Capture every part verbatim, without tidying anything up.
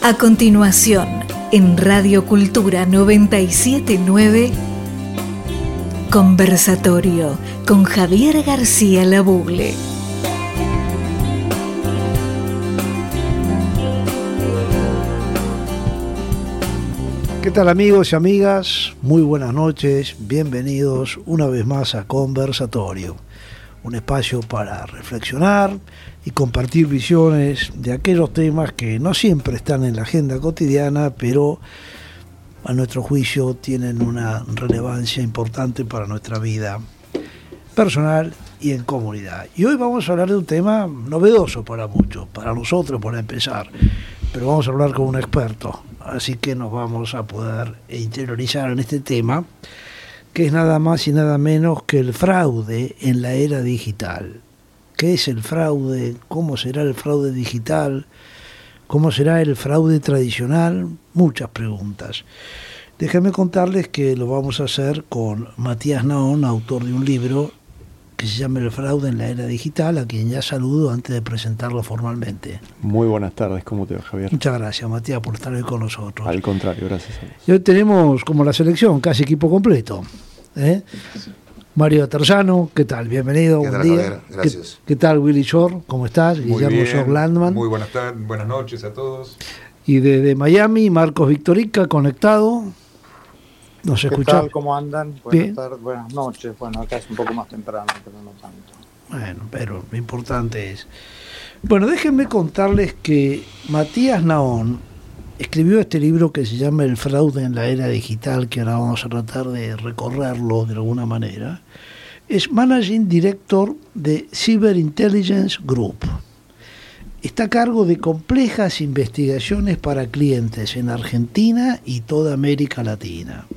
A continuación, en Radio Cultura noventa y siete punto nueve, conversatorio con Javier García Labugle. ¿Qué tal, amigos y amigas? Muy buenas noches, bienvenidos una vez más a Conversatorio, un espacio para reflexionar y compartir visiones de aquellos temas que no siempre están en la agenda cotidiana, pero a nuestro juicio tienen una relevancia importante para nuestra vida personal y en comunidad. Y hoy vamos a hablar de un tema novedoso para muchos, para nosotros por empezar, pero vamos a hablar con un experto, así que nos vamos a poder interiorizar en este tema, que es nada más y nada menos que el fraude en la era digital. ¿Qué es el fraude? ¿Cómo será el fraude digital? ¿Cómo será el fraude tradicional? Muchas preguntas. Déjenme contarles que lo vamos a hacer con Matías Naón, autor de un libro que se llama El fraude en la era digital, a quien ya saludo antes de presentarlo formalmente. Muy buenas tardes, ¿cómo te va, Javier? Muchas gracias, Matías, por estar hoy con nosotros. Al contrario, gracias a Dios. Y hoy tenemos, como la selección, casi equipo completo. ¿eh? Mario Terzano, ¿qué tal? Bienvenido, ¿Qué buen tal, día. Javier? Gracias. ¿Qué, ¿Qué tal, Willy Shore? ¿Cómo estás? Muy Guillermo bien, Shore Landman. Muy buenas tardes, buenas noches a todos. Y desde Miami, Marcos Victorica, conectado. Nos ¿Qué escuchamos. tal? ¿Cómo andan? Buenas Bien. tardes, buenas noches. Bueno, acá es un poco más temprano, pero no tanto. Bueno, pero lo importante es... Bueno, déjenme contarles que Matías Naón escribió este libro que se llama El fraude en la era digital, que ahora vamos a tratar de recorrerlo de alguna manera. Es Managing Director de Cyber Intelligence Group. Está a cargo de complejas investigaciones para clientes en Argentina y toda América Latina.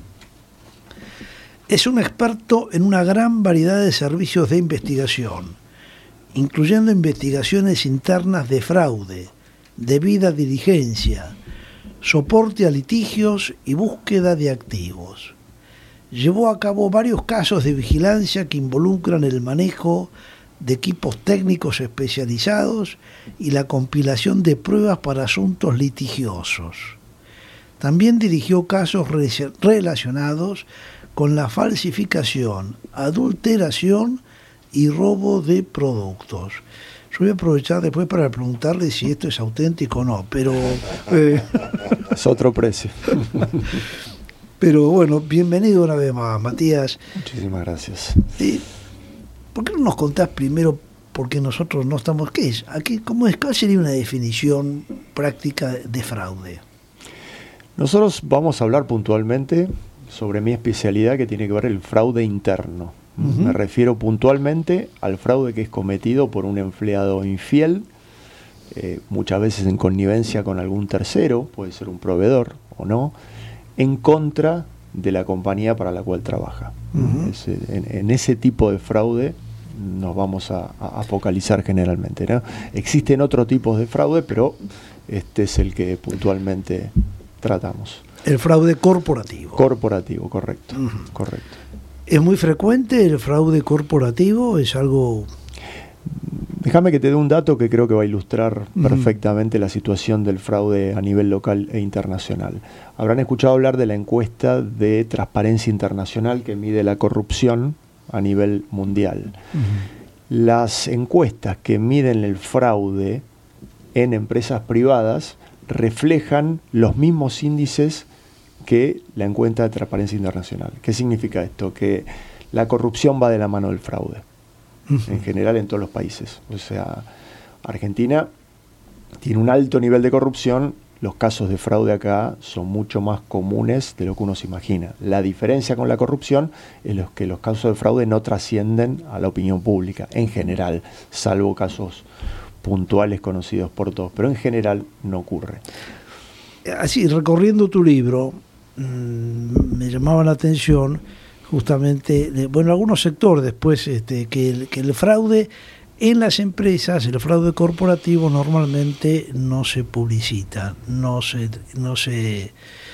Es un experto en una gran variedad de servicios de investigación, incluyendo investigaciones internas de fraude, debida diligencia, soporte a litigios y búsqueda de activos. Llevó a cabo varios casos de vigilancia que involucran el manejo de equipos técnicos especializados y la compilación de pruebas para asuntos litigiosos. También dirigió casos relacionados con la falsificación, adulteración y robo de productos. Yo voy a aprovechar después para preguntarle si esto es auténtico o no, pero... Eh, es otro precio. Pero bueno, bienvenido una vez más, Matías. Muchísimas gracias. Eh, ¿Por qué no nos contás primero por qué nosotros no estamos? ¿Qué es? Aquí, ¿cómo es? ¿Cuál sería una definición práctica de fraude? Nosotros vamos a hablar puntualmente sobre mi especialidad, que tiene que ver el fraude interno. Uh-huh. Me refiero puntualmente al fraude que es cometido por un empleado infiel, eh, muchas veces en connivencia con algún tercero, puede ser un proveedor o no, en contra de la compañía para la cual trabaja. Uh-huh. Es, en, en ese tipo de fraude nos vamos a, a focalizar generalmente, ¿no? Existen otros tipos de fraude, pero este es el que puntualmente tratamos. El fraude corporativo. Corporativo, correcto. Uh-huh. Correcto. ¿Es muy frecuente el fraude corporativo? ¿Es algo...? Déjame que te dé un dato que creo que va a ilustrar uh-huh. perfectamente la situación del fraude a nivel local e internacional. Habrán escuchado hablar de la encuesta de Transparencia Internacional que mide la corrupción a nivel mundial. Uh-huh. Las encuestas que miden el fraude en empresas privadas reflejan los mismos índices que la encuesta de Transparencia Internacional. ¿Qué significa esto? Que la corrupción va de la mano del fraude, uh-huh. en general en todos los países. O sea, Argentina tiene un alto nivel de corrupción, los casos de fraude acá son mucho más comunes de lo que uno se imagina. La diferencia con la corrupción es los que los casos de fraude no trascienden a la opinión pública, en general, salvo casos puntuales conocidos por todos, pero en general no ocurre. Así, recorriendo tu libro, mmm, me llamaba la atención justamente, de, bueno, algunos sectores después, este, que, el, que el fraude en las empresas, el fraude corporativo normalmente no se publicita, no se, no se,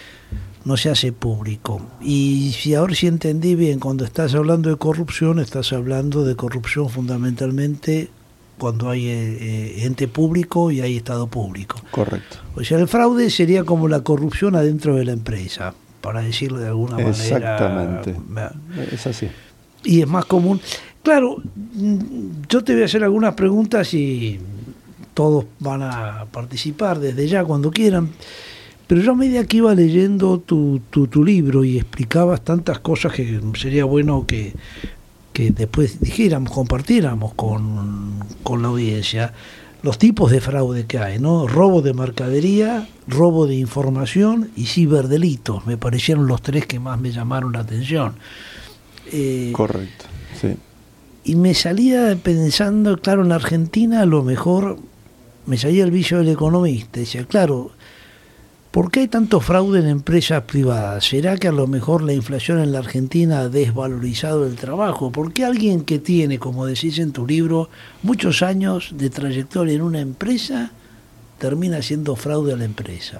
no se hace público. Y si ahora sí entendí bien, cuando estás hablando de corrupción, estás hablando de corrupción fundamentalmente cuando hay eh, ente público y hay Estado público. Correcto. O sea, el fraude sería como la corrupción adentro de la empresa, para decirlo de alguna manera. Exactamente. Es así. Y es más común. Claro, yo te voy a hacer algunas preguntas y todos van a participar desde ya cuando quieran. Pero yo a medida que iba leyendo tu, tu, tu libro y explicabas tantas cosas que sería bueno que, que después dijéramos, compartiéramos con, con la audiencia, los tipos de fraude que hay, ¿no? Robo de mercadería, robo de información y ciberdelitos. Me parecieron los tres que más me llamaron la atención. Eh, Correcto, sí. Y me salía pensando, claro, en Argentina a lo mejor me salía el vicio del economista. Decía, claro, ¿por qué hay tanto fraude en empresas privadas? ¿Será que a lo mejor la inflación en la Argentina ha desvalorizado el trabajo? ¿Por qué alguien que tiene, como decís en tu libro, muchos años de trayectoria en una empresa termina haciendo fraude a la empresa?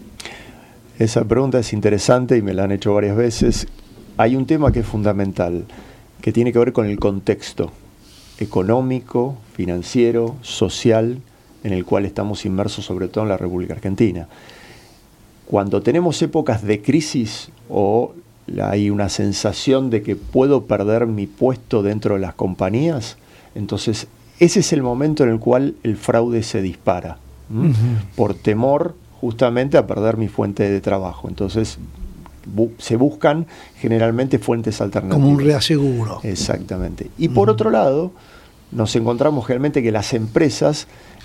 Esa pregunta es interesante y me la han hecho varias veces. Hay un tema que es fundamental, que tiene que ver con el contexto económico, financiero, social, en el cual estamos inmersos, sobre todo en la República Argentina. Cuando tenemos épocas de crisis o hay una sensación de que puedo perder mi puesto dentro de las compañías, entonces ese es el momento en el cual el fraude se dispara, uh-huh. por temor justamente a perder mi fuente de trabajo. Entonces bu- se buscan generalmente fuentes alternativas. Como un reaseguro. Exactamente. Y por uh-huh. otro lado, nos encontramos generalmente que las empresas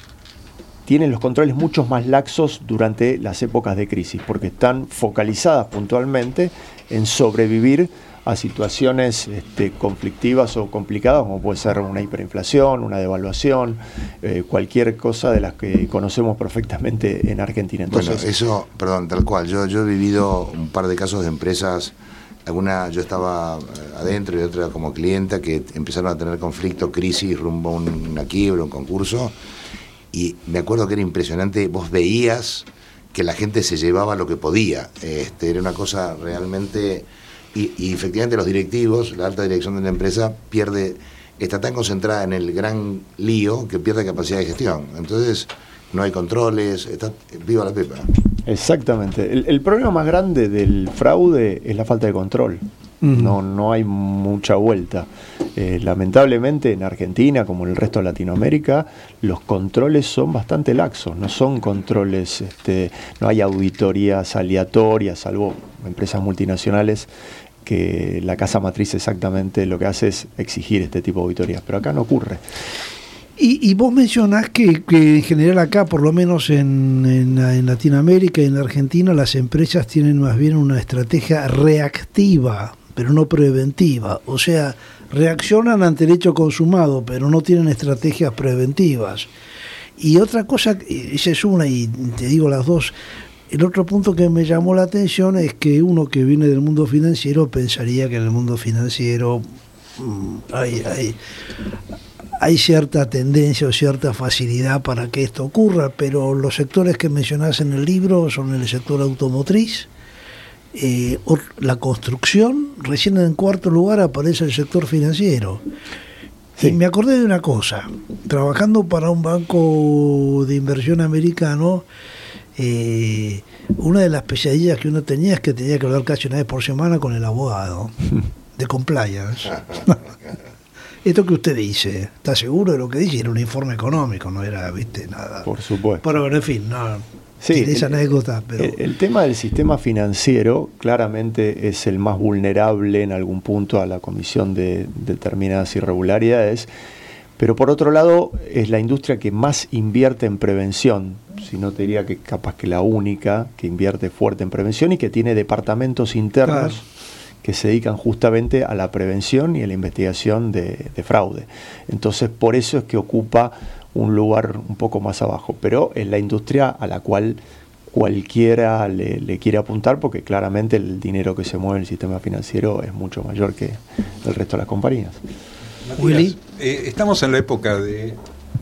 tienen los controles mucho más laxos durante las épocas de crisis, porque están focalizadas puntualmente en sobrevivir a situaciones este, conflictivas o complicadas, como puede ser una hiperinflación, una devaluación, eh, cualquier cosa de las que conocemos perfectamente en Argentina. Entonces, bueno, eso, perdón, tal cual. Yo, yo he vivido un par de casos de empresas, alguna yo estaba adentro y otra como clienta, que empezaron a tener conflicto, crisis, rumbo a una quiebra, un concurso. Y me acuerdo que era impresionante, vos veías que la gente se llevaba lo que podía, este, era una cosa realmente, y, y efectivamente los directivos, la alta dirección de la empresa pierde, está tan concentrada en el gran lío que pierde capacidad de gestión, entonces no hay controles, está viva la pepa. Exactamente, el, el problema más grande del fraude es la falta de control. No, no hay mucha vuelta. Eh, lamentablemente en Argentina, como en el resto de Latinoamérica, los controles son bastante laxos, no son controles, este, no hay auditorías aleatorias, salvo empresas multinacionales que la casa matriz exactamente lo que hace es exigir este tipo de auditorías, pero acá no ocurre. Y, y vos mencionás que, que en general acá, por lo menos en, en, en Latinoamérica y en Argentina, las empresas tienen más bien una estrategia reactiva, pero no preventiva. O sea, reaccionan ante el hecho consumado, pero no tienen estrategias preventivas. Y otra cosa, esa es una, y te digo las dos, el otro punto que me llamó la atención es que uno que viene del mundo financiero pensaría que en el mundo financiero mmm, hay, hay, hay cierta tendencia o cierta facilidad para que esto ocurra, pero los sectores que mencionás en el libro son el sector automotriz, Eh, la construcción, recién en cuarto lugar aparece el sector financiero. Sí. Y me acordé de una cosa, trabajando para un banco de inversión americano, eh, una de las pesadillas que uno tenía es que tenía que hablar casi una vez por semana con el abogado de compliance. Esto que usted dice, ¿está seguro de lo que dice? Era un informe económico, no era, viste, nada. Por supuesto. Pero bueno, en fin, no. Sí, esa anécdota, pero... el, el tema del sistema financiero claramente es el más vulnerable en algún punto a la comisión de determinadas irregularidades, pero por otro lado es la industria que más invierte en prevención, si no te diría que capaz que la única que invierte fuerte en prevención y que tiene departamentos internos, claro, que se dedican justamente a la prevención y a la investigación de, de fraude. Entonces por eso es que ocupa un lugar un poco más abajo, pero es la industria a la cual cualquiera le, le quiere apuntar, porque claramente el dinero que se mueve en el sistema financiero es mucho mayor que el resto de las compañías. Matías, eh, estamos en la época de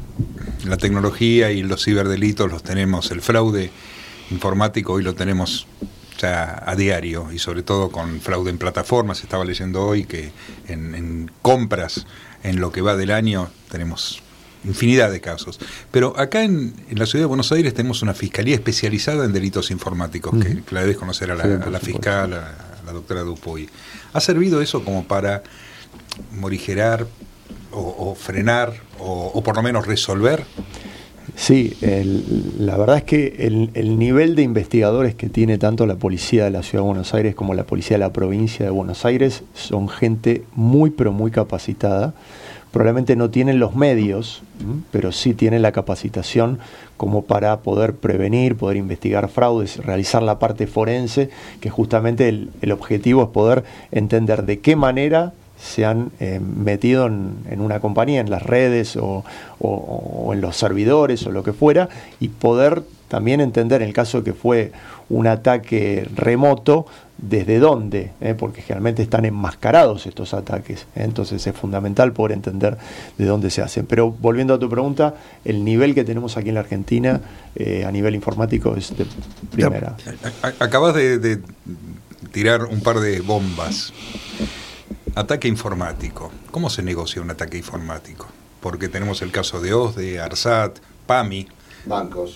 la tecnología y los ciberdelitos los tenemos, el fraude informático hoy lo tenemos ya a diario, y sobre todo con fraude en plataformas. Estaba leyendo hoy que en, en compras en lo que va del año tenemos infinidad de casos. Pero acá en, en la ciudad de Buenos Aires tenemos una fiscalía especializada en delitos informáticos, uh-huh. que, que la debes conocer a la, sí, a la fiscal, a, a la doctora Dupuy. ¿Ha servido eso como para morigerar o, o frenar o, o por lo menos resolver? Sí, el, la verdad es que el, el nivel de investigadores que tiene tanto la policía de la Ciudad de Buenos Aires como la policía de la provincia de Buenos Aires son gente muy pero muy capacitada. Probablemente no tienen los medios, pero sí tienen la capacitación como para poder prevenir, poder investigar fraudes, realizar la parte forense, que justamente el, el objetivo es poder entender de qué manera se han eh, metido en, en una compañía, en las redes o, o, o en los servidores o lo que fuera, y poder también entender, en el caso de que fue un ataque remoto, desde dónde, ¿eh? porque generalmente están enmascarados estos ataques, ¿eh? Entonces es fundamental poder entender de dónde se hacen. Pero volviendo a tu pregunta, el nivel que tenemos aquí en la Argentina eh, a nivel informático es de primera. Acabas de, de tirar un par de bombas. Ataque informático. ¿Cómo se negocia un ataque informático? Porque tenemos el caso de O S D E, ARSAT, PAMI. Bancos.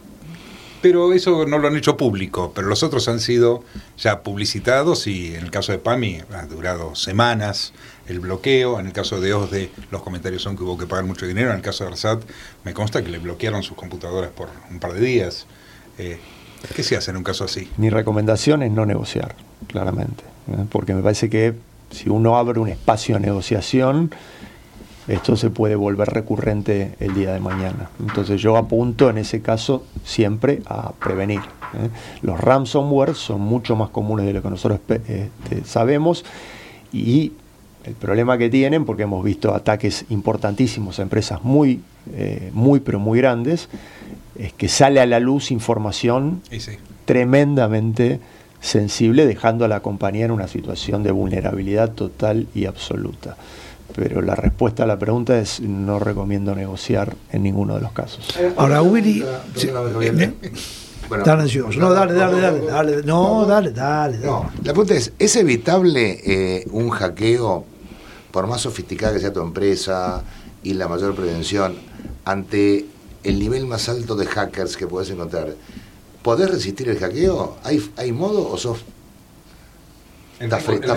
Pero eso no lo han hecho público, pero los otros han sido ya publicitados y en el caso de PAMI ha durado semanas el bloqueo, en el caso de O S D E los comentarios son que hubo que pagar mucho dinero, en el caso de ARSAT me consta que le bloquearon sus computadoras por un par de días. Eh, ¿Qué se hace en un caso así? Mi recomendación es no negociar, claramente, ¿eh? Porque me parece que si uno abre un espacio de negociación, esto se puede volver recurrente el día de mañana. Entonces yo apunto en ese caso siempre a prevenir, ¿eh? Los ransomware son mucho más comunes de lo que nosotros este, sabemos, y el problema que tienen, porque hemos visto ataques importantísimos a empresas muy, eh, muy pero muy grandes, es que sale a la luz información sí, sí. tremendamente sensible, dejando a la compañía en una situación de vulnerabilidad total y absoluta. Pero la respuesta a la pregunta es: no recomiendo negociar en ninguno de los casos. Ahora, Willy, sí, eh, bueno, tan ansioso. No, dale, dale, dale, dale, no, dale, dale. dale. No, la pregunta es: ¿es evitable eh, un hackeo, por más sofisticada que sea tu empresa y la mayor prevención, ante el nivel más alto de hackers que puedes encontrar? ¿Podés resistir el hackeo? ¿Hay, hay modo o sos...? Está frito.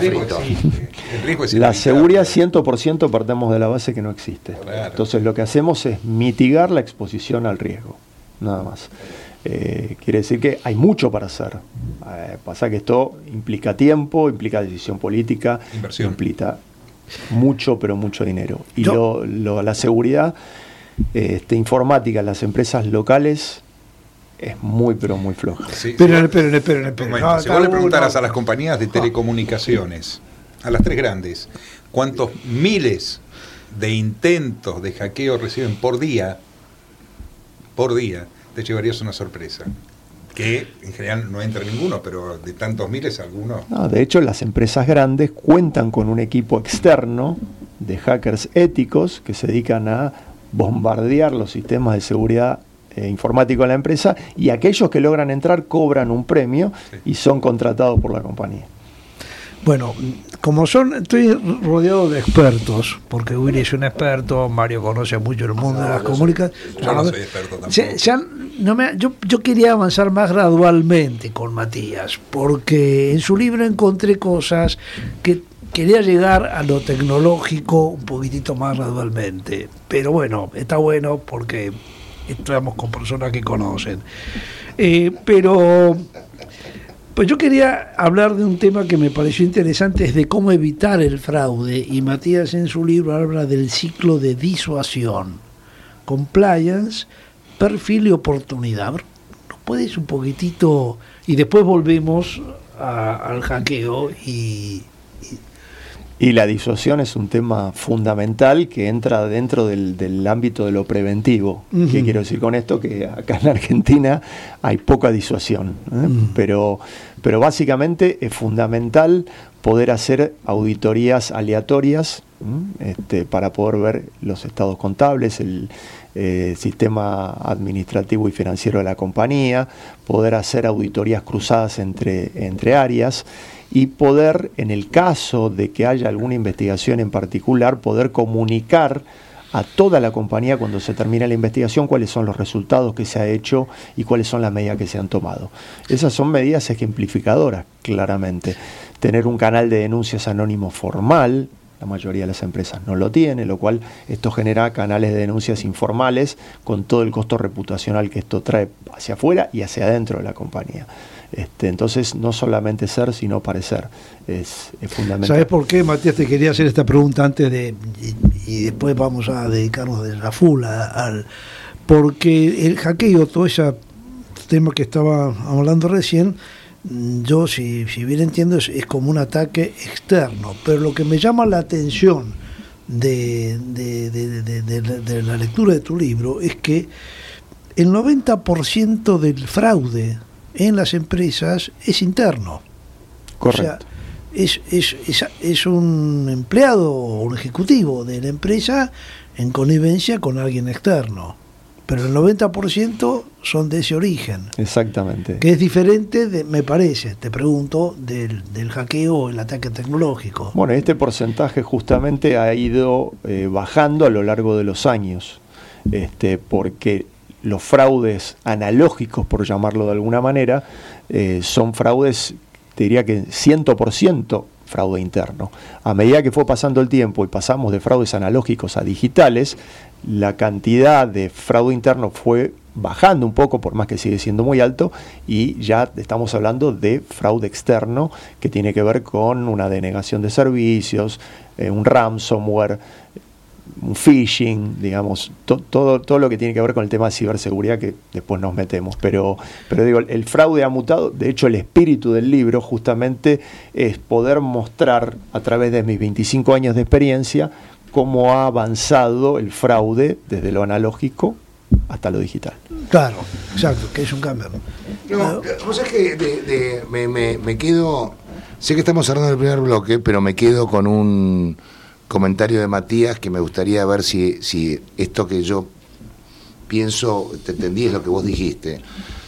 La seguridad cien por ciento partemos de la base que no existe. Claro. Entonces lo que hacemos es mitigar la exposición al riesgo, nada más. Eh, quiere decir que hay mucho para hacer. Eh, pasa que esto implica tiempo, implica decisión política, inversión. Implica mucho, pero mucho dinero. Y lo, lo, la seguridad eh, este, informática en las empresas locales es muy, pero muy floja. Sí, pero, sí. pero, pero, pero, pero no, si vos le preguntaras a las compañías de telecomunicaciones, a las tres grandes, cuántos miles de intentos de hackeo reciben por día, por día, te llevarías una sorpresa. Que en general no entra ninguno, pero de tantos miles algunos. No, de hecho, las empresas grandes cuentan con un equipo externo de hackers éticos que se dedican a bombardear los sistemas de seguridad informático en la empresa, y aquellos que logran entrar cobran un premio sí. y son contratados por la compañía. Bueno, como son, estoy rodeado de expertos, porque Willy es un experto, Mario conoce mucho el mundo no, de las comunicaciones. Yo no soy experto tampoco. Ya, ya no me, yo, yo quería avanzar más gradualmente con Matías, porque en su libro encontré cosas que quería llegar a lo tecnológico un poquitito más gradualmente. Pero bueno, está bueno porque estamos con personas que conocen. Eh, pero pues yo quería hablar de un tema que me pareció interesante, es de cómo evitar el fraude, y Matías en su libro habla del ciclo de disuasión, compliance, perfil y oportunidad. ¿Nos puedes un poquitito? Y después volvemos a, al hackeo y... Y la disuasión es un tema fundamental que entra dentro del, del ámbito de lo preventivo. Uh-huh. ¿Qué quiero decir con esto? Que acá en Argentina hay poca disuasión, ¿eh? uh-huh. pero, pero básicamente es fundamental poder hacer auditorías aleatorias ¿eh? este, para poder ver los estados contables, el eh, sistema administrativo y financiero de la compañía, poder hacer auditorías cruzadas entre, entre áreas, y poder, en el caso de que haya alguna investigación en particular, poder comunicar a toda la compañía cuando se termina la investigación cuáles son los resultados que se ha hecho y cuáles son las medidas que se han tomado. Esas son medidas ejemplificadoras, claramente. Tener un canal de denuncias anónimo formal, la mayoría de las empresas no lo tiene, lo cual esto genera canales de denuncias informales con todo el costo reputacional que esto trae hacia afuera y hacia adentro de la compañía. Este, entonces, no solamente ser, sino parecer, es, es fundamental. ¿Sabes por qué, Matías? Te quería hacer esta pregunta antes de, y, y después vamos a dedicarnos de la full al, porque el hackeo, todo ese tema que estaba hablando recién, yo, si, si bien entiendo, es, es como un ataque externo, pero lo que me llama la atención de, de, de, de, de, de, de la lectura de tu libro es que el noventa por ciento del fraude en las empresas es interno. Correcto. O sea, es, es, es, es un empleado o un ejecutivo de la empresa en connivencia con alguien externo. Pero el noventa por ciento son de ese origen. Exactamente. Que es diferente, de, me parece, te pregunto, del, del hackeo o el ataque tecnológico. Bueno, este porcentaje justamente ha ido eh, bajando a lo largo de los años, este, porque los fraudes analógicos, por llamarlo de alguna manera, eh, son fraudes, te diría que cien por ciento fraude interno. A medida que fue pasando el tiempo y pasamos de fraudes analógicos a digitales, la cantidad de fraude interno fue bajando un poco, por más que sigue siendo muy alto, y ya estamos hablando de fraude externo, que tiene que ver con una denegación de servicios, eh, un ransomware, un phishing, digamos, to, todo, todo lo que tiene que ver con el tema de ciberseguridad, que después nos metemos. Pero, pero digo, el fraude ha mutado. De hecho, el espíritu del libro justamente es poder mostrar a través de mis veinticinco años de experiencia cómo ha avanzado el fraude desde lo analógico hasta lo digital. Claro, exacto, que es un cambio. No, vos sabés que de, de, me, me, me quedo, sé que estamos cerrando el primer bloque, pero me quedo con un comentario de Matías que me gustaría ver si, si esto que yo pienso, te entendí, es lo que vos dijiste.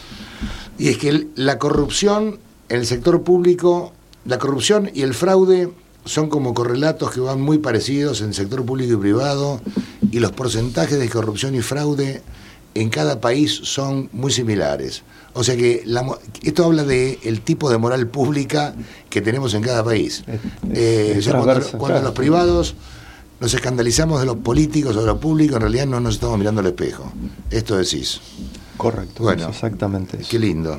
Y es que la corrupción en el sector público, la corrupción y el fraude son como correlatos que van muy parecidos en el sector público y privado, y los porcentajes de corrupción y fraude en cada país son muy similares. O sea que la, esto habla de el tipo de moral pública que tenemos en cada país. Eh, o sea, cuando cuando claro. los privados nos escandalizamos de los políticos o de lo público, en realidad no nos estamos mirando al espejo. Esto decís. Correcto, bueno, exactamente eso. Qué lindo.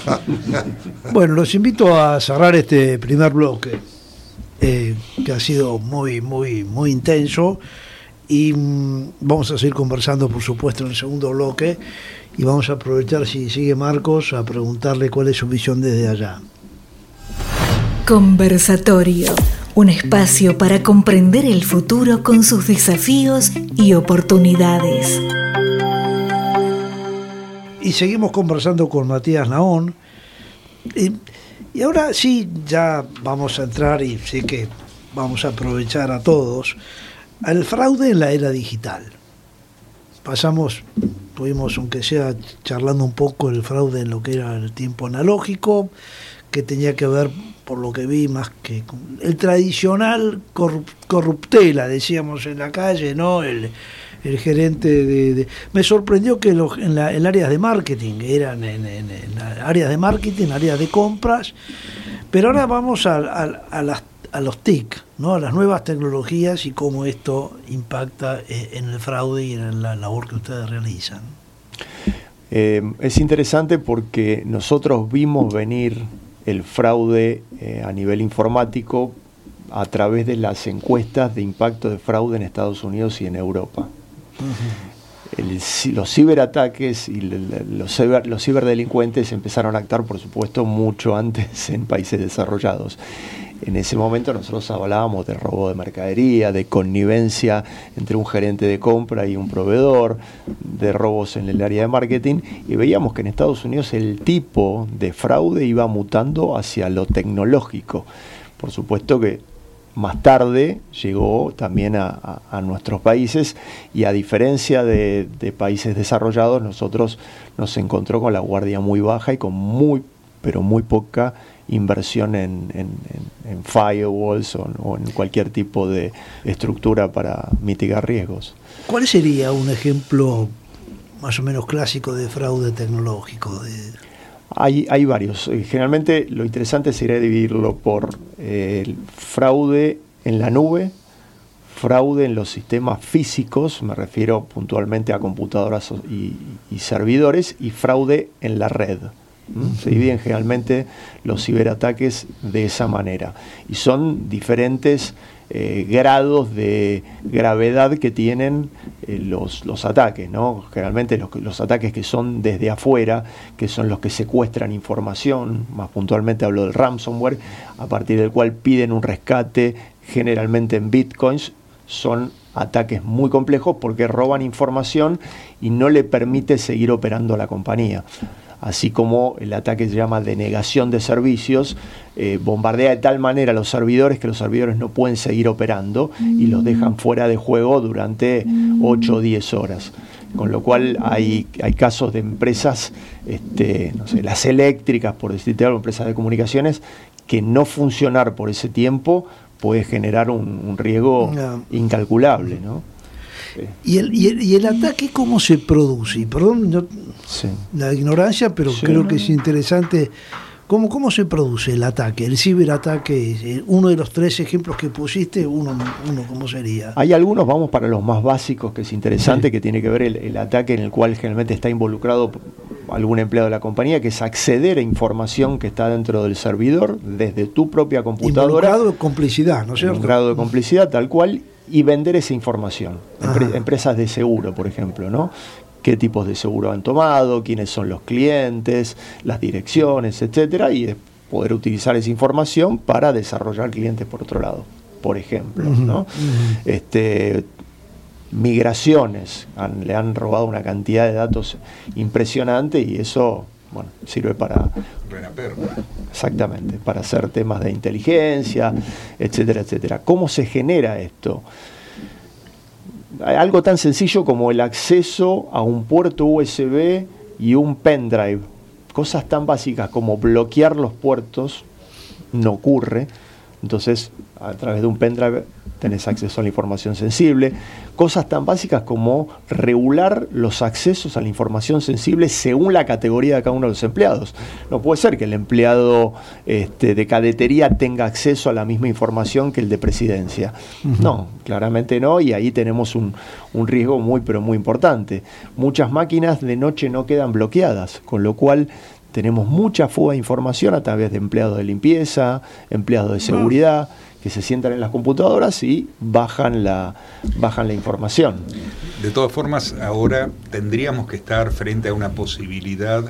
Bueno, los invito a cerrar este primer bloque, eh, que ha sido muy, muy, muy intenso, y mmm, vamos a seguir conversando, por supuesto, en el segundo bloque, y vamos a aprovechar, si sigue Marcos, a preguntarle cuál es su visión desde allá. Conversatorio, un espacio para comprender el futuro con sus desafíos y oportunidades. Y seguimos conversando con Matías Nahón. Y, y ahora sí, ya vamos a entrar, y sé que vamos a aprovechar a todos, al fraude en la era digital. Pasamos, tuvimos, aunque sea charlando un poco, el fraude en lo que era el tiempo analógico, que tenía que ver, por lo que vi, más que con el tradicional corrup, corruptela, decíamos en la calle, ¿no? El, el gerente de, de... Me sorprendió que los, en, la, en áreas de marketing, eran en, en, en áreas de marketing, áreas de compras, pero ahora vamos a, a, a, las, a los T I C, ¿no? A las nuevas tecnologías y cómo esto impacta en el fraude y en la labor que ustedes realizan. Eh, es interesante porque nosotros vimos venir el fraude eh, a nivel informático a través de las encuestas de impacto de fraude en Estados Unidos y en Europa. Uh-huh. El, los ciberataques y el, los, ciber, los ciberdelincuentes empezaron a actuar, por supuesto, mucho antes en países desarrollados. En ese momento nosotros hablábamos de robo de mercadería, de connivencia entre un gerente de compra y un proveedor, de robos en el área de marketing, y veíamos que en Estados Unidos el tipo de fraude iba mutando hacia lo tecnológico. Por supuesto que más tarde llegó también a, a, a nuestros países, y a diferencia de, de países desarrollados, nosotros nos encontró con la guardia muy baja y con muy, pero muy poca inversión en, en, en, en firewalls o, o en cualquier tipo de estructura para mitigar riesgos. ¿Cuál sería un ejemplo más o menos clásico de fraude tecnológico? De... Hay, hay varios. Generalmente lo interesante sería dividirlo por eh, el fraude en la nube, fraude en los sistemas físicos, me refiero puntualmente a computadoras y, y servidores, y fraude en la red. ¿Mm? Se dividen generalmente los ciberataques de esa manera. Y son diferentes eh, grados de gravedad que tienen eh, los, los ataques, ¿no? Generalmente los, los ataques que son desde afuera, que son los que secuestran información, más puntualmente hablo del ransomware, a partir del cual piden un rescate, generalmente en bitcoins, son ataques muy complejos porque roban información y no le permite seguir operando a la compañía. Así como el ataque se llama denegación de servicios, eh, bombardea de tal manera a los servidores que los servidores no pueden seguir operando y los dejan fuera de juego durante ocho o diez horas. Con lo cual hay, hay casos de empresas, este, no sé, las eléctricas, por decirte algo, empresas de comunicaciones, que no funcionar por ese tiempo puede generar un, un riesgo no. incalculable, ¿no? ¿Y el, y, el, ¿Y el ataque cómo se produce? Perdón yo, sí. la ignorancia, pero sí, creo no, que es interesante. ¿Cómo, ¿Cómo se produce el ataque, el ciberataque? Uno de los tres ejemplos que pusiste, uno, uno ¿cómo sería? Hay algunos, vamos para los más básicos, que es interesante, sí. que tiene que ver el, el ataque en el cual generalmente está involucrado algún empleado de la compañía, que es acceder a información que está dentro del servidor, desde tu propia computadora. Un grado de complicidad, ¿no es cierto? Un grado de complicidad, tal cual, y vender esa información. Empre- empresas de seguro, por ejemplo, ¿no? Qué tipos de seguro han tomado, quiénes son los clientes, las direcciones, etcétera, y poder utilizar esa información para desarrollar clientes por otro lado, por ejemplo, uh-huh, ¿no? Uh-huh. Este, migraciones, han, le han robado una cantidad de datos impresionante y eso, bueno, sirve para Renaper. Exactamente, para hacer temas de inteligencia, etcétera, etcétera. ¿Cómo se genera esto? Algo tan sencillo como el acceso a un puerto U S B y un pendrive. Cosas tan básicas como bloquear los puertos no ocurre. Entonces, a través de un pendrive tenés acceso a la información sensible. Cosas tan básicas como regular los accesos a la información sensible según la categoría de cada uno de los empleados. No puede ser que el empleado este, de cadetería tenga acceso a la misma información que el de presidencia. Uh-huh. No, claramente no, y ahí tenemos un, un riesgo muy, pero muy importante. Muchas máquinas de noche no quedan bloqueadas, con lo cual tenemos mucha fuga de información a través de empleados de limpieza, empleados de seguridad, que se sientan en las computadoras y bajan la, bajan la información. De todas formas, ahora tendríamos que estar frente a una posibilidad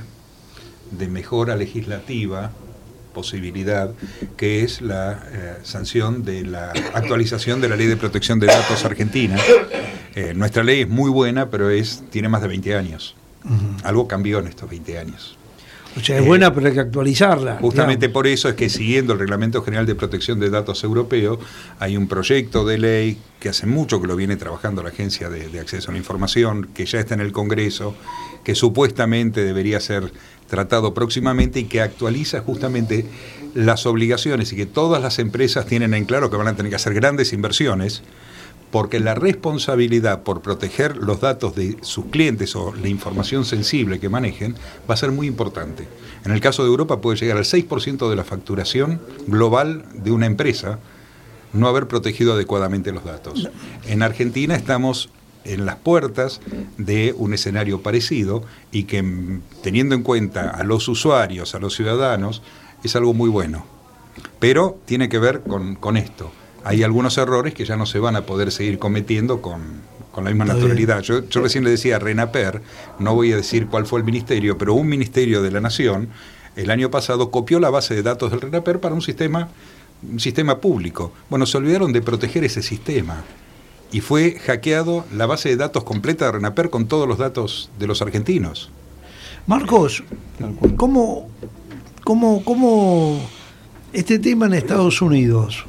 de mejora legislativa, posibilidad, que es la eh, sanción de la actualización de la Ley de Protección de Datos Argentina. Eh, nuestra ley es muy buena, pero es tiene más de veinte años. Uh-huh. Algo cambió en estos veinte años. O sea, es buena, eh, pero hay que actualizarla. Justamente digamos. Por eso es que, siguiendo el Reglamento General de Protección de Datos Europeo, hay un proyecto de ley que hace mucho que lo viene trabajando la Agencia de, de Acceso a la Información, que ya está en el Congreso, que supuestamente debería ser tratado próximamente y que actualiza justamente las obligaciones y que todas las empresas tienen en claro que van a tener que hacer grandes inversiones, porque la responsabilidad por proteger los datos de sus clientes o la información sensible que manejen va a ser muy importante. En el caso de Europa puede llegar al seis por ciento de la facturación global de una empresa no haber protegido adecuadamente los datos. En Argentina estamos en las puertas de un escenario parecido y que, teniendo en cuenta a los usuarios, a los ciudadanos, es algo muy bueno. Pero tiene que ver con, con esto. Hay algunos errores que ya no se van a poder seguir cometiendo con, con la misma Está naturalidad. Yo, yo recién le decía a Renaper, no voy a decir cuál fue el ministerio, pero un ministerio de la Nación el año pasado copió la base de datos del Renaper para un sistema, un sistema público. Bueno, se olvidaron de proteger ese sistema y fue hackeado la base de datos completa de Renaper con todos los datos de los argentinos. Marcos, ¿cómo, cómo, cómo este tema en Estados Unidos?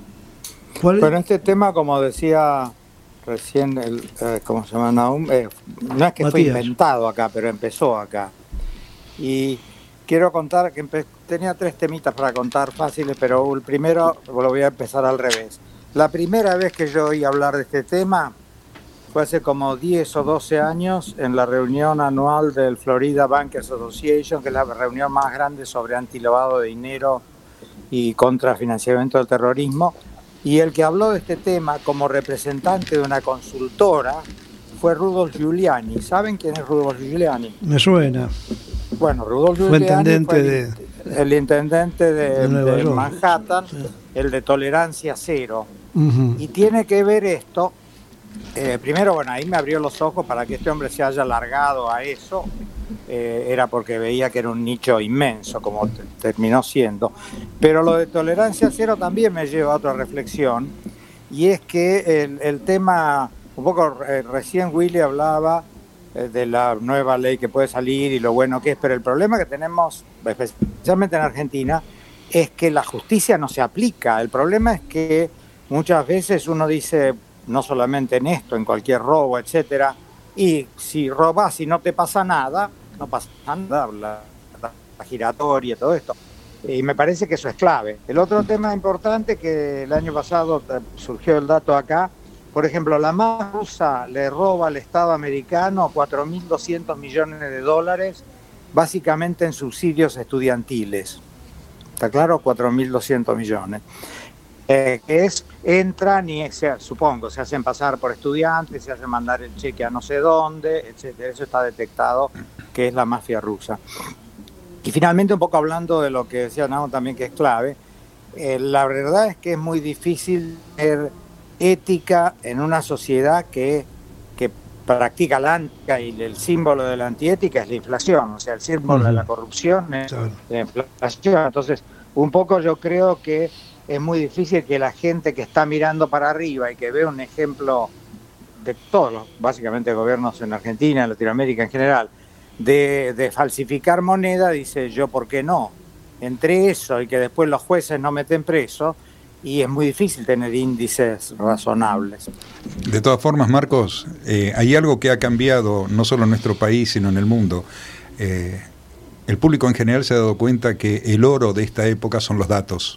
Pero este tema, como decía recién, el, eh, ¿cómo se llama? Naum? Eh, no es que Matías. Fue inventado acá, pero empezó acá. Y quiero contar que empe- tenía tres temitas para contar fáciles, pero el primero lo voy a empezar al revés. La primera vez que yo oí hablar de este tema fue hace como diez o doce años en la reunión anual del Florida Bankers Association, que es la reunión más grande sobre antilavado de dinero y contra financiamiento del terrorismo. Y el que habló de este tema como representante de una consultora fue Rudolph Giuliani. ¿Saben quién es Rudolph Giuliani? Me suena. Bueno, Rudolph Fue Giuliani intendente fue el, de, el intendente de, de, de Manhattan, sí. El de tolerancia cero. Uh-huh. Y tiene que ver esto, eh, primero, bueno, ahí me abrió los ojos para que este hombre se haya largado a eso, eh, era porque veía que era un nicho inmenso, como te, terminó siendo. Pero lo de tolerancia cero también me lleva a otra reflexión, y es que el, el tema, un poco eh, recién Willy hablaba eh, de la nueva ley que puede salir y lo bueno que es, pero el problema que tenemos, especialmente en Argentina, es que la justicia no se aplica. El problema es que muchas veces uno dice, no solamente en esto, en cualquier robo, etcétera, y si robas y no te pasa nada, no pasa nada, la, la giratoria, todo esto. Y me parece que eso es clave. El otro tema importante que el año pasado surgió el dato acá, por ejemplo, la más rusa le roba al Estado americano cuatro mil doscientos millones de dólares, básicamente en subsidios estudiantiles. ¿Está claro? cuatro mil doscientos millones. Eh, que es, entran y, se, supongo, se hacen pasar por estudiantes, se hacen mandar el cheque a no sé dónde, etcétera. Eso está detectado, que es la mafia rusa. Y finalmente, un poco hablando de lo que decía Nao también, que es clave, eh, la verdad es que es muy difícil tener ética en una sociedad que, que practica la antiética, y el símbolo de la antiética es la inflación, o sea, el símbolo uh-huh. de la corrupción es la inflación. Entonces, un poco yo creo que es muy difícil que la gente que está mirando para arriba y que ve un ejemplo de todos los, básicamente, gobiernos en Argentina, en Latinoamérica en general, de, de falsificar moneda, dice yo, ¿por qué no? Entre eso y que después los jueces no meten preso, y es muy difícil tener índices razonables. De todas formas, Marcos, eh, hay algo que ha cambiado no solo en nuestro país, sino en el mundo. Eh, el público en general se ha dado cuenta que el oro de esta época son los datos.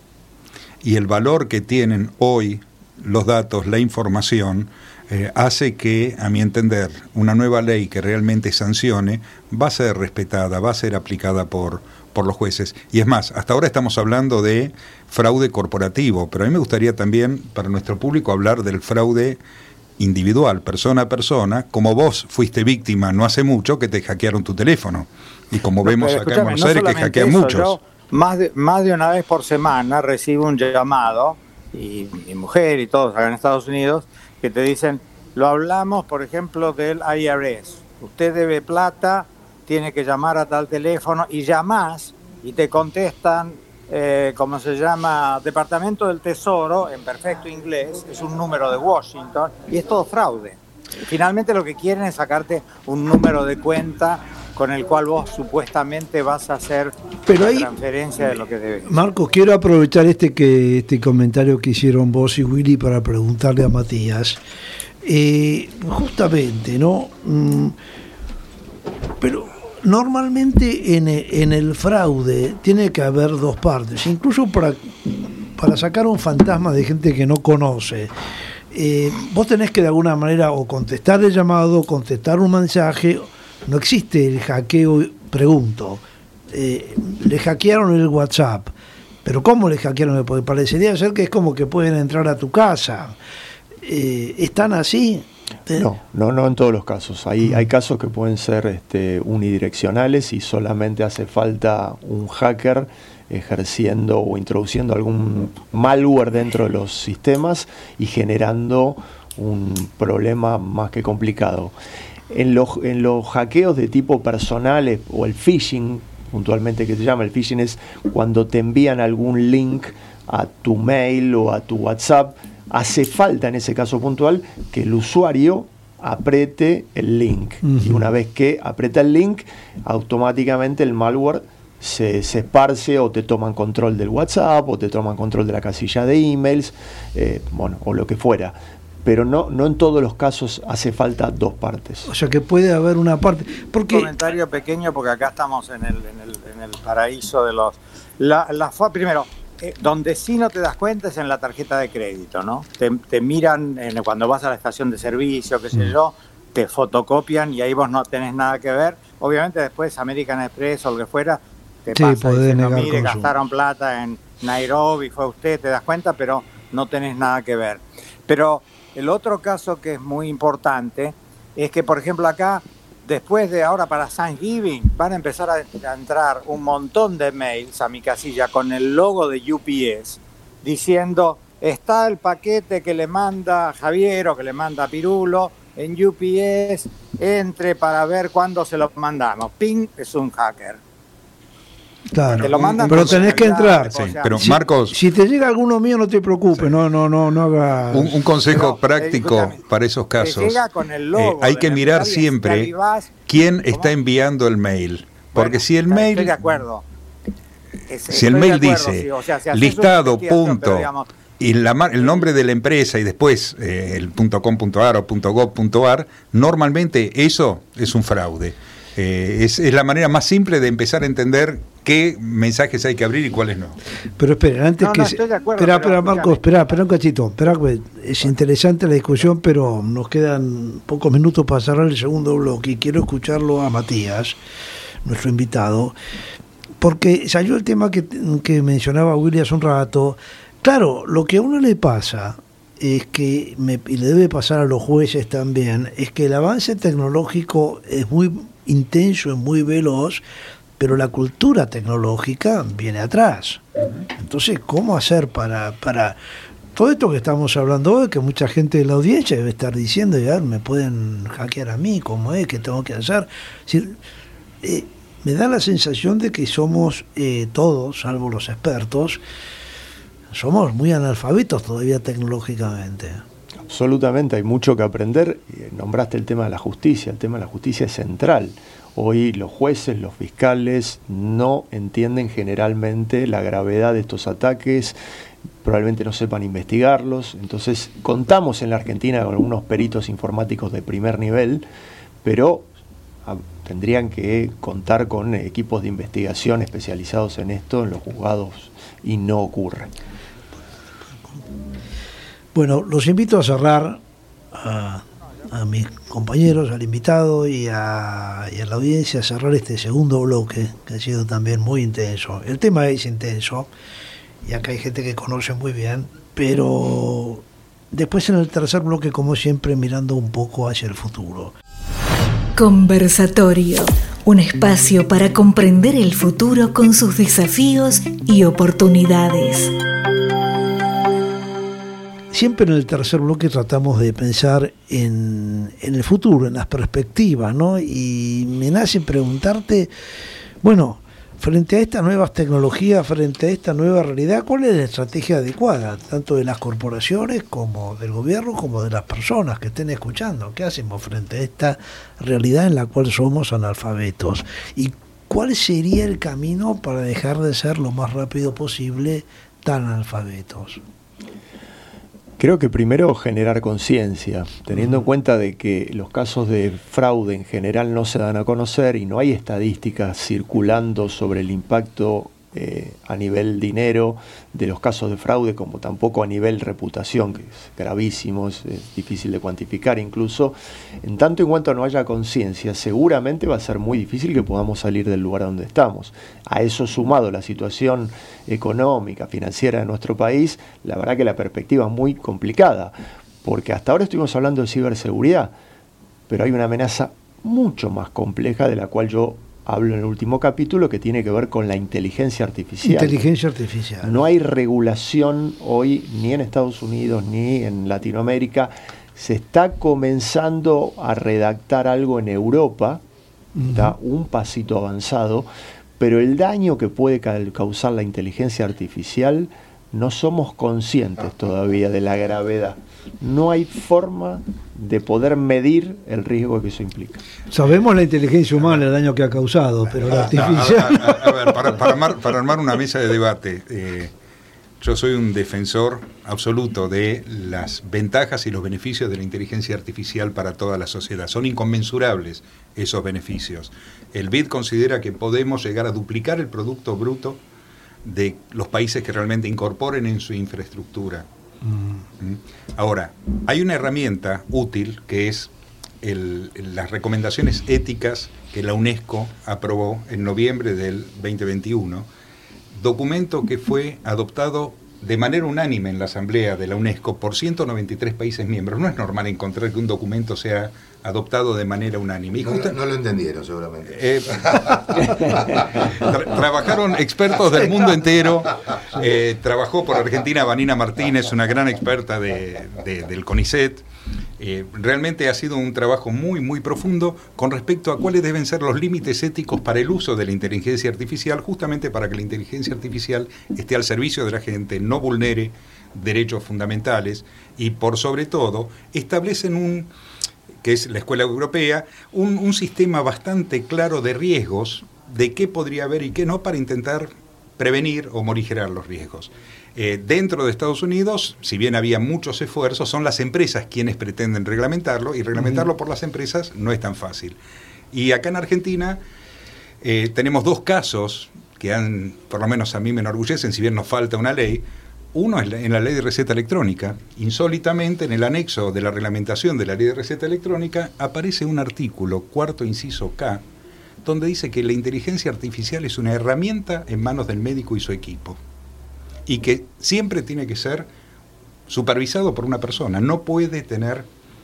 Y el valor que tienen hoy los datos, la información, eh, hace que, a mi entender, una nueva ley que realmente sancione va a ser respetada, va a ser aplicada por, por los jueces. Y es más, hasta ahora estamos hablando de fraude corporativo, pero a mí me gustaría también, para nuestro público, hablar del fraude individual, persona a persona, como vos fuiste víctima no hace mucho que te hackearon tu teléfono. Y como no, vemos acá en Buenos Aires no que hackean eso, muchos. Yo... Más de, más de una vez por semana recibo un llamado, y mi mujer y todos acá en Estados Unidos, que te dicen, lo hablamos, por ejemplo, del I R S. Usted debe plata, tiene que llamar a tal teléfono, y llamás y te contestan, eh, ¿cómo se llama? Departamento del Tesoro, en perfecto inglés, es un número de Washington, y es todo fraude. Finalmente lo que quieren es sacarte un número de cuenta con el cual vos supuestamente vas a hacer la ahí, transferencia de lo que debes. Marcos, quiero aprovechar este que este comentario que hicieron vos y Willy para preguntarle a Matías. Eh, justamente, ¿no? Mm, pero normalmente en el, en el fraude tiene que haber dos partes, incluso para, para sacar un fantasma de gente que no conoce. Eh, vos tenés que de alguna manera o contestar el llamado, contestar un mensaje. No existe el hackeo, pregunto, eh, le hackearon el WhatsApp, pero ¿cómo le hackearon? Porque parecería ser que es como que pueden entrar a tu casa. Eh, ¿Están así? No, no, no en todos los casos. Hay, hay casos que pueden ser este, unidireccionales y solamente hace falta un hacker ejerciendo o introduciendo algún malware dentro de los sistemas y generando un problema más que complicado. En los, en los hackeos de tipo personales o el phishing, puntualmente que se llama, el phishing es cuando te envían algún link a tu mail o a tu WhatsApp, hace falta en ese caso puntual que el usuario apriete el link. Uh-huh. Y una vez que aprieta el link, automáticamente el malware se, se esparce o te toman control del WhatsApp o te toman control de la casilla de emails, eh, bueno, o lo que fuera. pero no, no en todos los casos hace falta dos partes. O sea que puede haber una parte. Porque... Un comentario pequeño, porque acá estamos en el, en el, en el paraíso de los... La, la, primero, eh, donde sí no te das cuenta es en la tarjeta de crédito, ¿no? Te, te miran en, cuando vas a la estación de servicio, qué sé mm. yo, te fotocopian y ahí vos no tenés nada que ver. Obviamente después American Express o lo que fuera, te sí, pasa diciendo, mire, consumo. Gastaron plata en Nairobi, fue usted, te das cuenta, pero no tenés nada que ver. Pero el otro caso que es muy importante es que, por ejemplo, acá, después de ahora para Thanksgiving, van a empezar a, a entrar un montón de mails a mi casilla con el logo de U P S, diciendo, está el paquete que le manda Javier o que le manda Pirulo en U P S, entre para ver cuándo se lo mandamos. Ping es un hacker. Claro, te lo mandan, pero tenés que entrar. Sí, pero si, Marcos, si te llega alguno mío, no te preocupes, sí. no, no, no, no hagas. Un, un consejo pero, práctico eh, para esos casos. Llega con el logo eh, hay que mirar siempre quién ¿cómo? está enviando el mail, porque bueno, si el mail, estoy de acuerdo. Es, si el mail dice si, o sea, si listado punto digamos, y la, el nombre de la empresa y después eh, el .com.ar o .gov.ar, normalmente eso es un fraude. Eh, es, es la manera más simple de empezar a entender qué mensajes hay que abrir y cuáles no. Pero espera, antes no, que... No, estoy de acuerdo, espera, espera, Marcos, espera, espera un cachito. Espera, es interesante la discusión, pero nos quedan pocos minutos para cerrar el segundo bloque y quiero escucharlo a Matías, nuestro invitado, porque salió el tema que, que mencionaba Willy hace un rato. Claro, lo que a uno le pasa es que, me, y le debe pasar a los jueces también, es que el avance tecnológico es muy intenso, es muy veloz, pero la cultura tecnológica viene atrás. Entonces, ¿cómo hacer para, para todo esto que estamos hablando hoy, que mucha gente de la audiencia debe estar diciendo, ya me pueden hackear a mí, ¿cómo es? ¿Qué tengo que hacer? Es decir, eh, me da la sensación de que somos eh, todos, salvo los expertos, somos muy analfabetos todavía tecnológicamente. Absolutamente, hay mucho que aprender. Nombraste el tema de la justicia, el tema de la justicia es central. Hoy los jueces, los fiscales no entienden generalmente la gravedad de estos ataques, probablemente no sepan investigarlos. Entonces contamos en la Argentina con algunos peritos informáticos de primer nivel, pero a, tendrían que contar con equipos de investigación especializados en esto, en los juzgados, y no ocurre. Bueno, los invito a cerrar a, a mis compañeros, al invitado y a, y a la audiencia a cerrar este segundo bloque, que ha sido también muy intenso. El tema es intenso, y acá hay gente que conoce muy bien, pero después en el tercer bloque, como siempre, mirando un poco hacia el futuro. Conversatorio, un espacio para comprender el futuro con sus desafíos y oportunidades. Siempre en el tercer bloque tratamos de pensar en, en el futuro, en las perspectivas, ¿no? Y me nace preguntarte, bueno, frente a estas nuevas tecnologías, frente a esta nueva realidad, ¿cuál es la estrategia adecuada, tanto de las corporaciones como del gobierno, como de las personas que estén escuchando? ¿Qué hacemos frente a esta realidad en la cual somos analfabetos? ¿Y cuál sería el camino para dejar de ser lo más rápido posible tan analfabetos? Creo que primero generar conciencia, teniendo en cuenta de que los casos de fraude en general no se dan a conocer y no hay estadísticas circulando sobre el impacto eh, a nivel dinero de los casos de fraude, como tampoco a nivel reputación, que es gravísimo, es, es difícil de cuantificar incluso. En tanto en cuanto no haya conciencia, seguramente va a ser muy difícil que podamos salir del lugar donde estamos. A eso sumado la situación económica, financiera de nuestro país, la verdad que la perspectiva es muy complicada, porque hasta ahora estuvimos hablando de ciberseguridad, pero hay una amenaza mucho más compleja de la cual yo hablo en el último capítulo, que tiene que ver con la inteligencia artificial. Inteligencia artificial. No hay regulación hoy ni en Estados Unidos ni en Latinoamérica. Se está comenzando a redactar algo en Europa, uh-huh. Está un pasito avanzado, pero el daño que puede causar la inteligencia artificial no somos conscientes todavía de la gravedad. No hay forma de poder medir el riesgo que eso implica. Sabemos la inteligencia humana, el daño que ha causado, pero la artificial... A, a, a, a ver, para, para, armar, para armar una mesa de debate, eh, yo soy un defensor absoluto de las ventajas y los beneficios de la inteligencia artificial para toda la sociedad. Son inconmensurables esos beneficios. El B I D considera que podemos llegar a duplicar el Producto Bruto de los países que realmente incorporen en su infraestructura. Mm. Ahora, hay una herramienta útil que es el, las recomendaciones éticas que la UNESCO aprobó en noviembre del veinte veintiuno, documento que fue adoptado de manera unánime en la Asamblea de la UNESCO por ciento noventa y tres países miembros. No es normal encontrar que un documento sea adoptado de manera unánime. Y no, justo, no lo entendieron seguramente. Eh, tra trabajaron expertos del mundo entero. Eh, trabajó por Argentina Vanina Martínez, una gran experta de, de, del CONICET. Eh, realmente ha sido un trabajo muy, muy profundo con respecto a cuáles deben ser los límites éticos para el uso de la inteligencia artificial, justamente para que la inteligencia artificial esté al servicio de la gente, no vulnere derechos fundamentales y, por sobre todo, establecen un, que es la Escuela Europea, un, un sistema bastante claro de riesgos, de qué podría haber y qué no, para intentar prevenir o morigerar los riesgos. Eh, dentro de Estados Unidos, si bien había muchos esfuerzos, son las empresas quienes pretenden reglamentarlo, y reglamentarlo uh-huh. por las empresas no es tan fácil. Y acá en Argentina eh, tenemos dos casos que han, por lo menos a mí me enorgullecen, si bien nos falta una ley. Uno es la, en la ley de receta electrónica. Insólitamente, en el anexo de la reglamentación de la ley de receta electrónica aparece un artículo, cuarto inciso K, donde dice que la inteligencia artificial es una herramienta en manos del médico y su equipo, y que siempre tiene que ser supervisado por una persona, no puede tener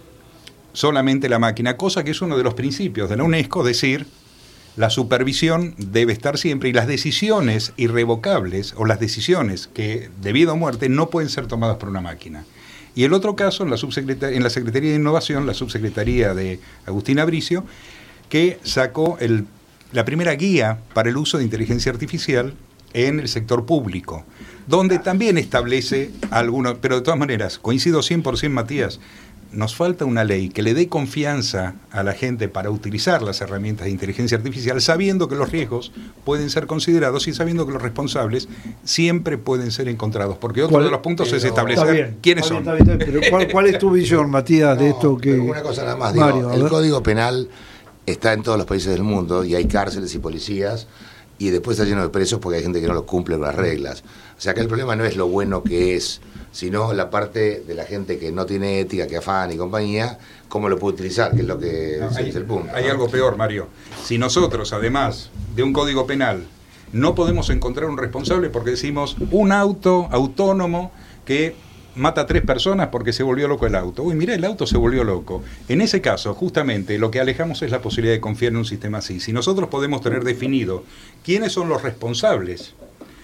solamente la máquina, cosa que es uno de los principios de la UNESCO, decir, la supervisión debe estar siempre, y las decisiones irrevocables, o las decisiones que de vida o muerte, no pueden ser tomadas por una máquina. Y el otro caso, en la, subsecretaría, en la Secretaría de Innovación, la subsecretaría de Agustín Abricio, que sacó el, la primera guía para el uso de inteligencia artificial en el sector público, donde también establece algunos, pero de todas maneras, coincido cien por ciento, Matías, nos falta una ley que le dé confianza a la gente para utilizar las herramientas de inteligencia artificial, sabiendo que los riesgos pueden ser considerados y sabiendo que los responsables siempre pueden ser encontrados, porque otro de los puntos pero, es establecer quiénes son. Está bien, está bien, pero ¿cuál, ¿cuál es tu visión, Matías, no, de esto que... Una cosa nada más, digo, Mario, el Código Penal está en todos los países del mundo y hay cárceles y policías, y después está lleno de presos porque hay gente que no lo cumple con las reglas. O sea que el problema no es lo bueno que es, sino la parte de la gente que no tiene ética, que afana y compañía, cómo lo puede utilizar, que es lo que no, hay, es el punto. Hay ¿no? algo peor, Mario. Si nosotros, además de un código penal, no podemos encontrar un responsable porque decimos un auto autónomo que mata a tres personas porque se volvió loco el auto. Uy, mira, el auto se volvió loco. En ese caso, justamente, lo que alejamos es la posibilidad de confiar en un sistema así. Si nosotros podemos tener definido quiénes son los responsables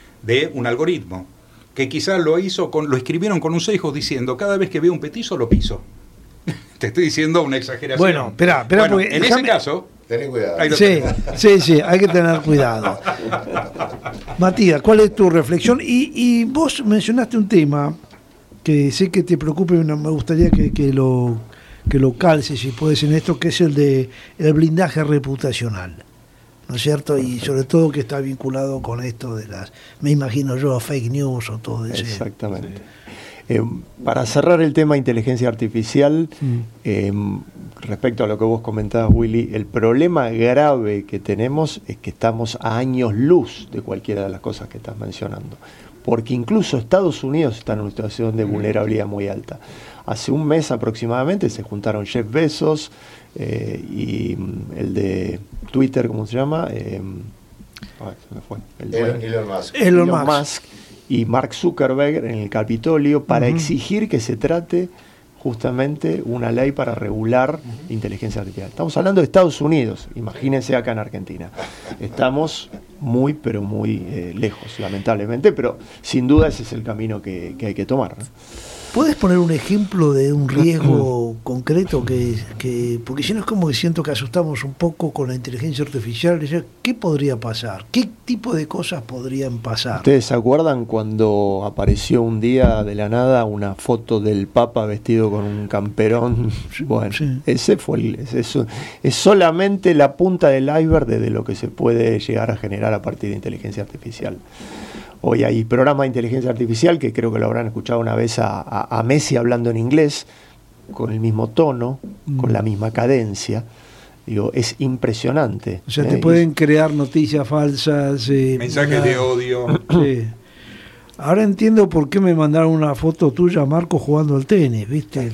de un algoritmo, que quizás lo hizo con, lo escribieron con un sesgo diciendo, cada vez que veo un petizo lo piso. Te estoy diciendo una exageración. Bueno, espera, espera. Bueno, porque, en déjame... ese caso... Tenés cuidado. Sí, sí, sí, hay que tener cuidado. Matías, ¿cuál es tu reflexión? Y, y vos mencionaste un tema que sé que te preocupa y me gustaría que, que lo que lo calces, si puedes, en esto, que es el de el blindaje reputacional, ¿no es cierto? Y sobre todo que está vinculado con esto de las, me imagino yo, fake news o todo eso. Exactamente. Sí. Eh, para cerrar el tema inteligencia artificial, mm. eh, respecto a lo que vos comentabas, Willy, el problema grave que tenemos es que estamos a años luz de cualquiera de las cosas que estás mencionando, porque incluso Estados Unidos está en una situación de vulnerabilidad muy alta. Hace un mes aproximadamente se juntaron Jeff Bezos eh, y el de Twitter, ¿cómo se llama? Eh, ay, se me fue. El de, Elon, Elon Musk. Elon, Elon Musk y Mark Zuckerberg en el Capitolio para uh-huh. exigir que se trate justamente una ley para regular uh-huh. inteligencia artificial. Estamos hablando de Estados Unidos, imagínense acá en Argentina. Estamos muy, pero muy eh, lejos, lamentablemente, pero sin duda ese es el camino que, que hay que tomar, ¿no? ¿Puedes poner un ejemplo de un riesgo concreto? que, que Porque si no es como que siento que asustamos un poco con la inteligencia artificial. ¿Qué podría pasar? ¿Qué tipo de cosas podrían pasar? ¿Ustedes se acuerdan cuando apareció un día de la nada una foto del Papa vestido con un camperón? Bueno, sí. ese fue el, es, eso, es solamente la punta del iceberg de, de lo que se puede llegar a generar a partir de inteligencia artificial. Hoy hay programas de inteligencia artificial que creo que lo habrán escuchado una vez a, a, a Messi hablando en inglés, con el mismo tono, mm. con la misma cadencia. Digo, es impresionante. O sea, ¿eh? te pueden crear noticias falsas. Eh, mensajes una... de odio. Sí. Ahora entiendo por qué me mandaron una foto tuya, Marco, jugando al tenis, ¿viste?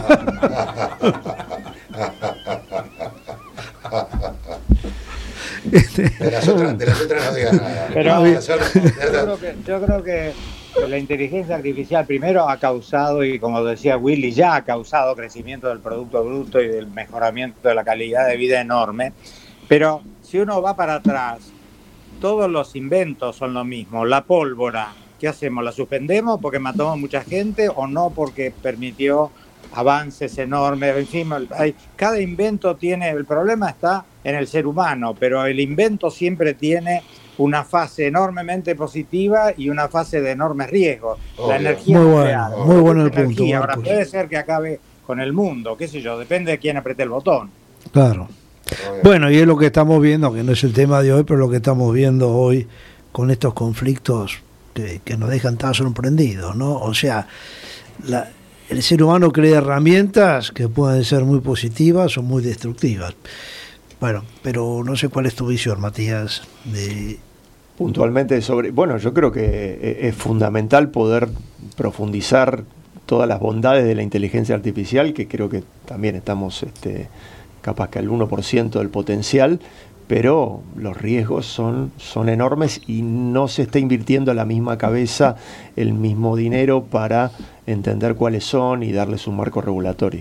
De las otras, de las otras no digas nada. Pero yo creo, que, yo creo que la inteligencia artificial primero ha causado, y como decía Willy, ya ha causado crecimiento del Producto Bruto y del mejoramiento de la calidad de vida enorme. Pero si uno va para atrás, todos los inventos son lo mismo. La pólvora, ¿qué hacemos? ¿La suspendemos porque mató a mucha gente o no porque permitió avances enormes? En fin, hay, cada invento tiene, el problema está en el ser humano, pero el invento siempre tiene una fase enormemente positiva y una fase de enormes riesgos. Obvio. La energía muy nuclear, bueno, muy bueno el energía. punto, Ahora Marcos. puede ser que acabe con el mundo, qué sé yo, depende de quién apriete el botón. Claro. Bueno, y es lo que estamos viendo, que no es el tema de hoy, pero lo que estamos viendo hoy con estos conflictos que, que nos dejan tan sorprendidos, ¿no? O sea, la, el ser humano crea herramientas que pueden ser muy positivas o muy destructivas. Bueno, pero no sé cuál es tu visión, Matías, de... Puntualmente sobre... Bueno, yo creo que es fundamental poder profundizar todas las bondades de la inteligencia artificial, que creo que también estamos este, capaz que al uno por ciento del potencial, pero los riesgos son, son enormes y no se está invirtiendo a la misma cabeza el mismo dinero para entender cuáles son y darles un marco regulatorio.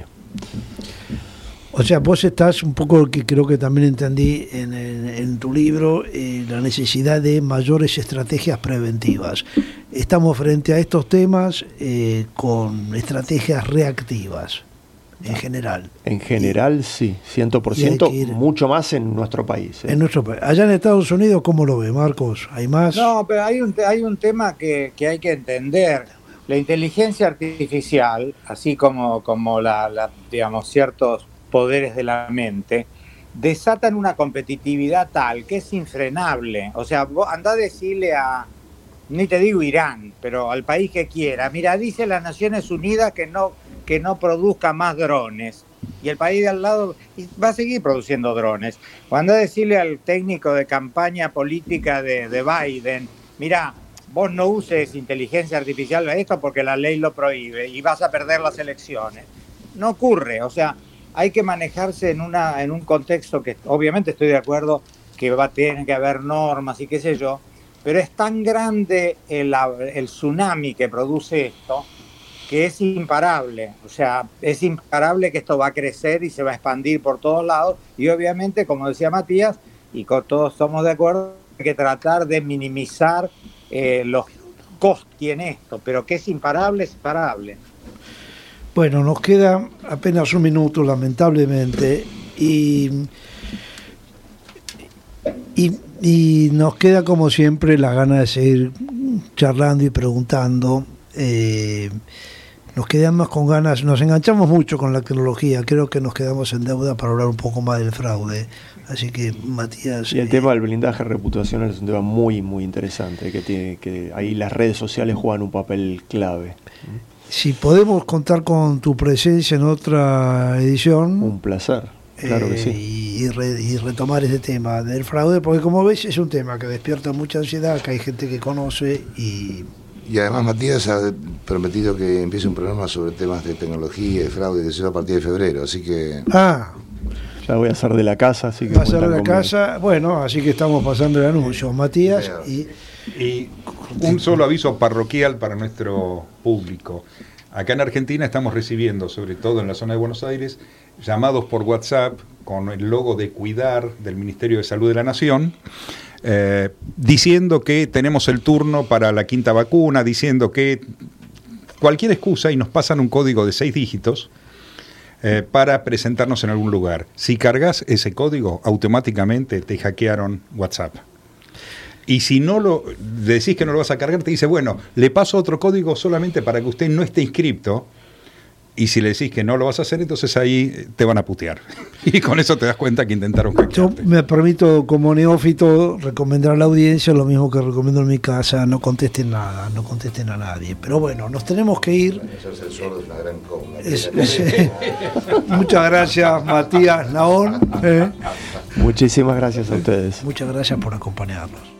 O sea, vos estás un poco, que creo que también entendí en, en, en tu libro, eh, la necesidad de mayores estrategias preventivas. Estamos frente a estos temas eh, con estrategias reactivas, en general. En general, y, sí, cien por ciento, mucho más en nuestro país. ¿eh? En nuestro país. Allá en Estados Unidos, ¿cómo lo ve, Marcos? ¿Hay más? No, pero hay un, hay un tema que, que hay que entender. La inteligencia artificial, así como, como la, la, digamos, ciertos poderes de la mente, desatan una competitividad tal que es infrenable. O sea, vos andá a decirle a, ni te digo Irán, pero al país que quiera, mira, dice las Naciones Unidas que no, que no produzca más drones, y el país de al lado va a seguir produciendo drones. O andá a decirle al técnico de campaña política de, de Biden, mira, vos no uses inteligencia artificial a esto porque la ley lo prohíbe y vas a perder las elecciones. No ocurre, o sea, hay que manejarse en una en un contexto que obviamente estoy de acuerdo que va a tener que haber normas y qué sé yo, pero es tan grande el, el tsunami que produce esto que es imparable. O sea, es imparable que esto va a crecer y se va a expandir por todos lados y obviamente, como decía Matías, y con todos estamos de acuerdo, hay que tratar de minimizar eh, los costos que tiene esto, pero que es imparable, es imparable. Bueno, nos queda apenas un minuto, lamentablemente, y, y, y nos queda, como siempre, la gana de seguir charlando y preguntando. Eh, nos quedamos con ganas, nos enganchamos mucho con la tecnología, creo que nos quedamos en deuda para hablar un poco más del fraude. Así que, Matías... Y el eh, tema del blindaje reputacional es un tema muy, muy interesante, que tiene que ahí las redes sociales juegan un papel clave. Si podemos contar con tu presencia en otra edición... Un placer, claro eh, que sí. Y, y, re, y retomar ese tema del fraude, porque como ves es un tema que despierta mucha ansiedad, que hay gente que conoce y... Y además Matías ha prometido que empiece un programa sobre temas de tecnología y fraude, que sea a partir de febrero, así que... Ah, ya voy a hacer de la casa, así que... Va a ser de la casa, bueno, así que estamos pasando el anuncio, Matías, y... Y un solo aviso parroquial para nuestro público. Acá en Argentina estamos recibiendo, sobre todo en la zona de Buenos Aires, llamados por WhatsApp con el logo de Cuidar del Ministerio de Salud de la Nación, eh, diciendo que tenemos el turno para la quinta vacuna, diciendo que cualquier excusa y nos pasan un código de seis dígitos eh, para presentarnos en algún lugar. Si cargas ese código, automáticamente te hackearon WhatsApp. Y si no lo decís que no lo vas a cargar, te dice, bueno, le paso otro código solamente para que usted no esté inscripto. Y si le decís que no lo vas a hacer, entonces ahí te van a putear. Y con eso te das cuenta que intentaron hackearte. Yo me permito, como neófito, recomendar a la audiencia lo mismo que recomiendo en mi casa: no contesten nada, no contesten a nadie. Pero bueno, nos tenemos que ir. Hacerse el sordo es una gran cosa. Es, es, eh, muchas gracias, Matías Nahón. Eh. Muchísimas gracias a ustedes. Muchas gracias por acompañarnos.